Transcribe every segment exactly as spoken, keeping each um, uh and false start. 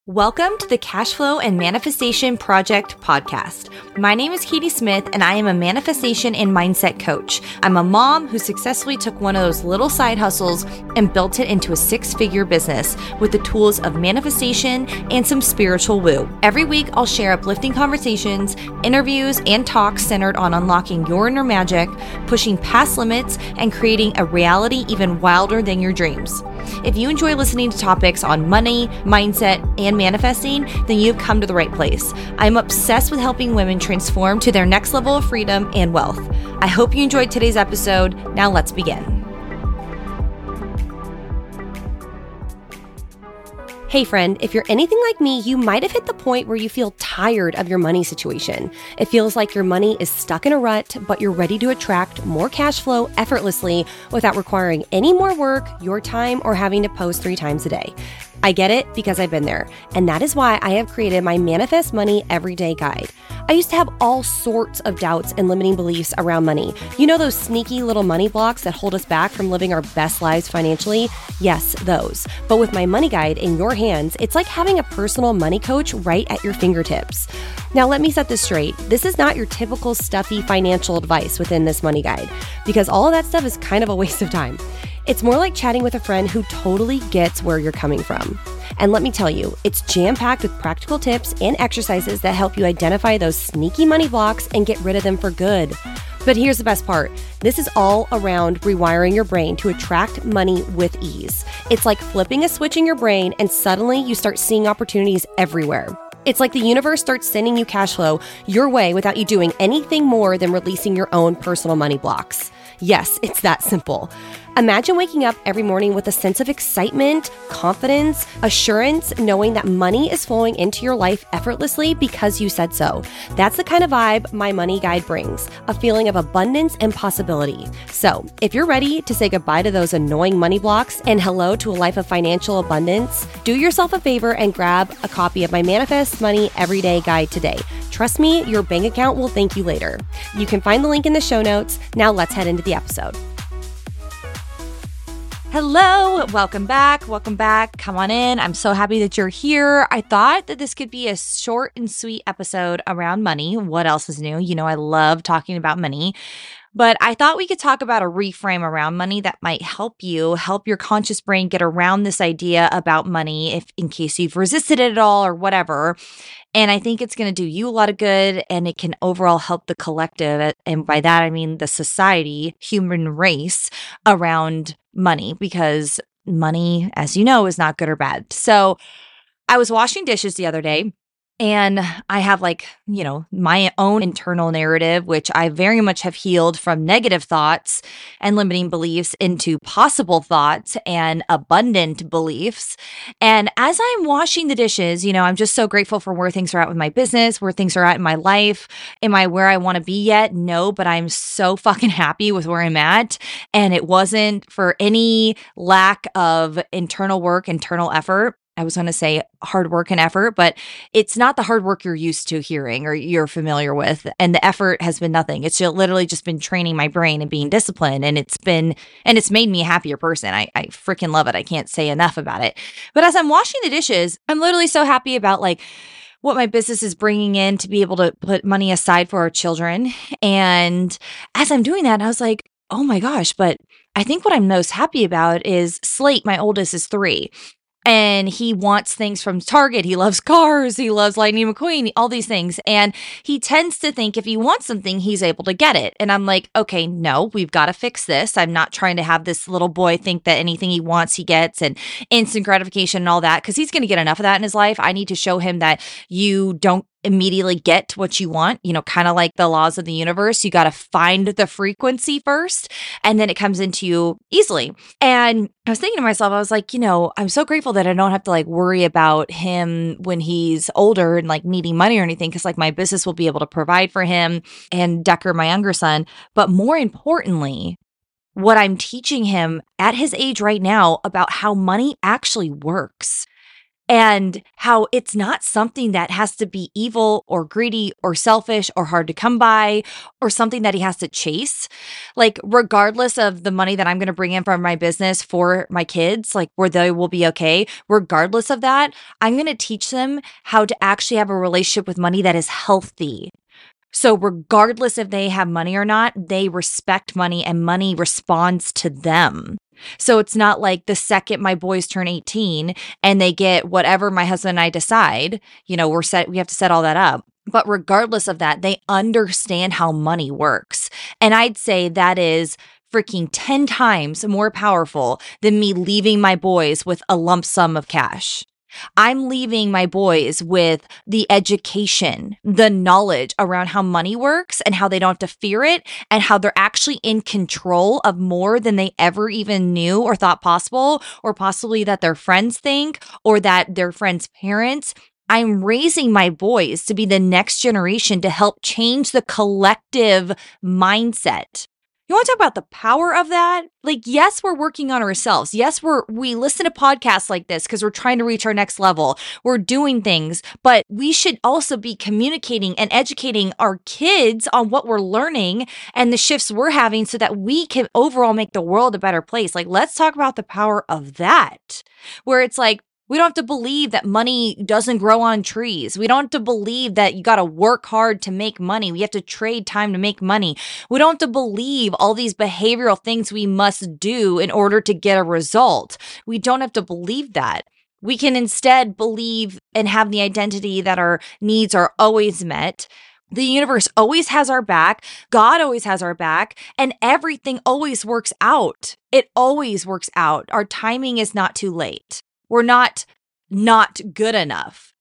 Welcome to the Cash Flow and Manifestation Project podcast. My name is Katie Smith, and I am a manifestation and mindset coach. I'm a mom who successfully took one of those little side hustles and built it into a six-figure business with the tools of manifestation and some spiritual woo. Every week, I'll share uplifting conversations, interviews, and talks centered on unlocking your inner magic, pushing past limits, and creating a reality even wilder than your dreams. If you enjoy listening to topics on money, mindset, and manifesting, then you've come to the right place. I'm obsessed with helping women transform to their next level of freedom and wealth. I hope you enjoyed today's episode. Now let's begin. Hey friend, if you're anything like me, you might have hit the point where you feel tired of your money situation. It feels like your money is stuck in a rut, but you're ready to attract more cash flow effortlessly without requiring any more work, your time, or having to post three times a day. I get it because I've been there, and that is why I have created my Manifest Money Everyday Guide. I used to have all sorts of doubts and limiting beliefs around money. You know those sneaky little money blocks that hold us back from living our best lives financially? Yes, those. But with my money guide in your hands, it's like having a personal money coach right at your fingertips. Now, let me set this straight. This is not your typical stuffy financial advice within this money guide, because all of that stuff is kind of a waste of time. It's more like chatting with a friend who totally gets where you're coming from. And let me tell you, it's jam-packed with practical tips and exercises that help you identify those sneaky money blocks and get rid of them for good. But here's the best part. This is all around rewiring your brain to attract money with ease. It's like flipping a switch in your brain and suddenly you start seeing opportunities everywhere. It's like the universe starts sending you cash flow your way without you doing anything more than releasing your own personal money blocks. Yes, it's that simple. Imagine waking up every morning with a sense of excitement, confidence, assurance, knowing that money is flowing into your life effortlessly because you said so. That's the kind of vibe my money guide brings, a feeling of abundance and possibility. So if you're ready to say goodbye to those annoying money blocks and hello to a life of financial abundance, do yourself a favor and grab a copy of my Manifest Money Everyday Guide today. Trust me, your bank account will thank you later. You can find the link in the show notes. Now let's head into the episode. Hello, welcome back, welcome back. Come on in. I'm so happy that you're here. I thought that this could be a short and sweet episode around money. What else is new? You know, I love talking about money. But I thought we could talk about a reframe around money that might help you, help your conscious brain get around this idea about money if in case you've resisted it at all or whatever. And I think it's going to do you a lot of good, and it can overall help the collective. And by that, I mean the society, human race around money, because money, as you know, is not good or bad. So I was washing dishes the other day. And I have like, you know, my own internal narrative, which I very much have healed from negative thoughts and limiting beliefs into possible thoughts and abundant beliefs. And as I'm washing the dishes, you know, I'm just so grateful for where things are at with my business, where things are at in my life. Am I where I want to be yet? No, but I'm so fucking happy with where I'm at. And it wasn't for any lack of internal work, internal effort. I was going to say hard work and effort, but it's not the hard work you're used to hearing or you're familiar with. And the effort has been nothing. It's just literally just been training my brain and being disciplined. And it's been, and it's made me a happier person. I, I freaking love it. I can't say enough about it. But as I'm washing the dishes, I'm literally so happy about like what my business is bringing in to be able to put money aside for our children. And as I'm doing that, I was like, oh my gosh, but I think what I'm most happy about is Slate, my oldest, is three. And he wants things from Target. He loves cars. He loves Lightning McQueen, all these things. And he tends to think if he wants something, he's able to get it. And I'm like, okay, no, we've got to fix this. I'm not trying to have this little boy think that anything he wants, he gets, and instant gratification and all that, because he's going to get enough of that in his life. I need to show him that you don't immediately get what you want, you know, kind of like the laws of the universe. You got to find the frequency first, and then it comes into you easily. And I was thinking to myself, I was like, you know, I'm so grateful that I don't have to like worry about him when he's older and like needing money or anything, because like my business will be able to provide for him and Decker, my younger son. But more importantly, what I'm teaching him at his age right now about how money actually works. and how it's not something that has to be evil or greedy or selfish or hard to come by or something that he has to chase. Like, regardless of the money that I'm going to bring in from my business for my kids, like where they will be okay, regardless of that, I'm going to teach them how to actually have a relationship with money that is healthy. So regardless if they have money or not, they respect money and money responds to them. So it's not like the second my boys turn eighteen and they get whatever my husband and I decide, you know, we're set, we have to set all that up. But regardless of that, they understand how money works. And I'd say that is freaking ten times more powerful than me leaving my boys with a lump sum of cash. I'm leaving my boys with the education, the knowledge around how money works and how they don't have to fear it and how they're actually in control of more than they ever even knew or thought possible, or possibly that their friends think or that their friends' parents. I'm raising my boys to be the next generation to help change the collective mindset. You want to talk about the power of that? Like, yes, we're working on ourselves. Yes, we're we listen to podcasts like this because we're trying to reach our next level. We're doing things, but we should also be communicating and educating our kids on what we're learning and the shifts we're having so that we can overall make the world a better place. Like, let's talk about the power of that, where it's like, we don't have to believe that money doesn't grow on trees. We don't have to believe that you got to work hard to make money. We have to trade time to make money. We don't have to believe all these behavioral things we must do in order to get a result. We don't have to believe that. We can instead believe and have the identity that our needs are always met. The universe always has our back. God always has our back, and everything always works out. It always works out. Our timing is not too late. We're not not good enough.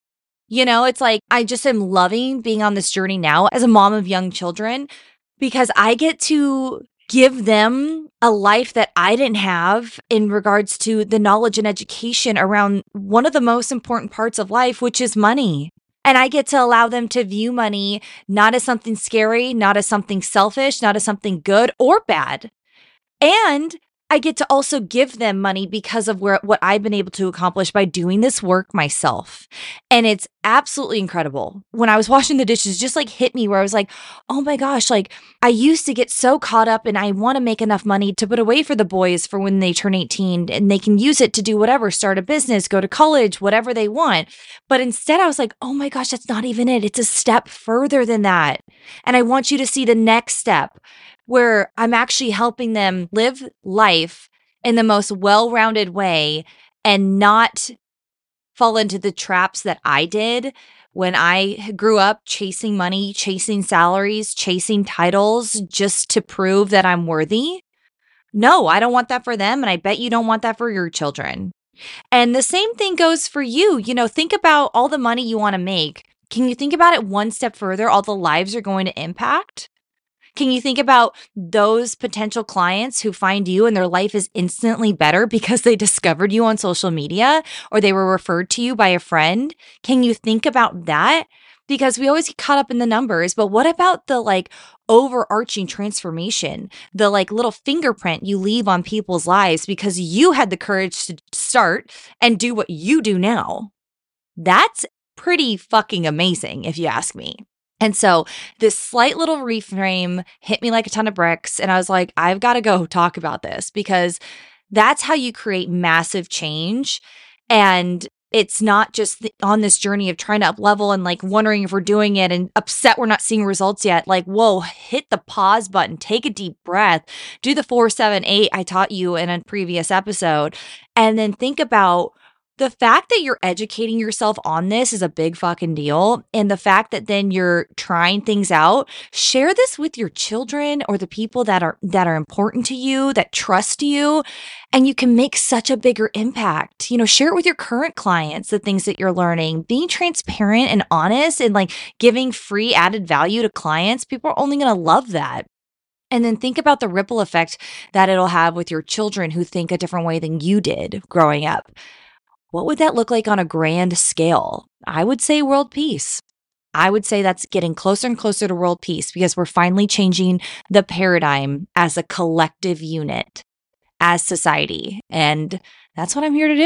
You know, it's like I just am loving being on this journey now as a mom of young children because I get to give them a life that I didn't have in regards to the knowledge and education around one of the most important parts of life, which is money. And I get to allow them to view money not as something scary, not as something selfish, not as something good or bad. And I get to also give them money because of where what I've been able to accomplish by doing this work myself. And it's absolutely incredible. When I was washing the dishes, just like hit me where I was like, oh my gosh, like I used to get so caught up and I want to make enough money to put away for the boys for when they turn eighteen and they can use it to do whatever, start a business, go to college, whatever they want. But instead I was like, oh my gosh, that's not even it. It's a step further than that. And I want you to see the next step, where I'm actually helping them live life in the most well-rounded way and not fall into the traps that I did when I grew up chasing money, chasing salaries, chasing titles just to prove that I'm worthy. No, I don't want that for them, and I bet you don't want that for your children. And the same thing goes for you. You know, think about all the money you want to make. Can you think about it one step further, all the lives you're going to impact? Can you think about those potential clients who find you and their life is instantly better because they discovered you on social media or they were referred to you by a friend? Can you think about that? Because we always get caught up in the numbers, but what about the like overarching transformation, the like little fingerprint you leave on people's lives because you had the courage to start and do what you do now? That's pretty fucking amazing, if you ask me. And so this slight little reframe hit me like a ton of bricks. And I was like, I've got to go talk about this because that's how you create massive change. And it's not just the, on this journey of trying to up level and like wondering if we're doing it and upset we're not seeing results yet. Like, whoa, hit the pause button, take a deep breath, do the four, seven, eight I taught you in a previous episode. And then think about the fact that you're educating yourself on this is a big fucking deal. And the fact that then you're trying things out, share this with your children or the people that are that are important to you, that trust you, and you can make such a bigger impact. You know, share it with your current clients, the things that you're learning, being transparent and honest and like giving free added value to clients. People are only going to love that. And then think about the ripple effect that it'll have with your children who think a different way than you did growing up. What would that look like on a grand scale? I would say world peace. I would say that's getting closer and closer to world peace because we're finally changing the paradigm as a collective unit, as society. And that's what I'm here to do.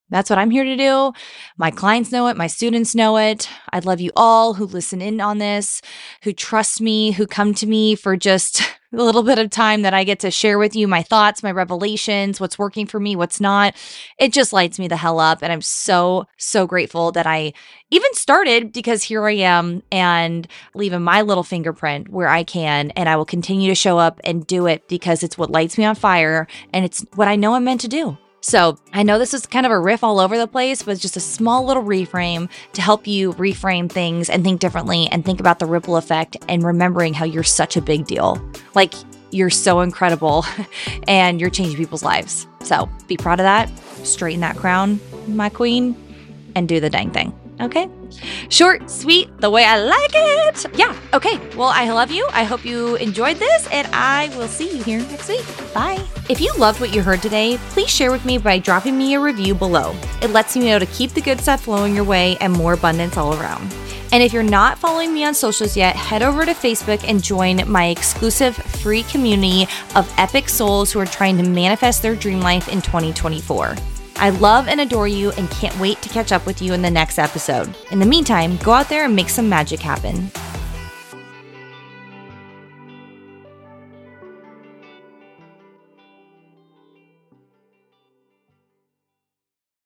That's what I'm here to do. My clients know it. My students know it. I love you all who listen in on this, who trust me, who come to me for just a little bit of time that I get to share with you my thoughts, my revelations, what's working for me, what's not. It just lights me the hell up. And I'm so, so grateful that I even started, because here I am and leaving my little fingerprint where I can. And I will continue to show up and do it because it's what lights me on fire. And it's what I know I'm meant to do. So I know this is kind of a riff all over the place, but it's just a small little reframe to help you reframe things and think differently and think about the ripple effect and remembering how you're such a big deal. Like, you're so incredible and you're changing people's lives. So be proud of that. Straighten that crown, my queen, and do the dang thing. Okay? Short, sweet, the way I like it. Yeah. Okay. Well, I love you. I hope you enjoyed this, and I will see you here next week. Bye. If you loved what you heard today, please share with me by dropping me a review below. It lets me know to keep the good stuff flowing your way and more abundance all around. And if you're not following me on socials yet, head over to Facebook and join my exclusive free community of epic souls who are trying to manifest their dream life in twenty twenty-four. I love and adore you and can't wait to catch up with you in the next episode. In the meantime, go out there and make some magic happen.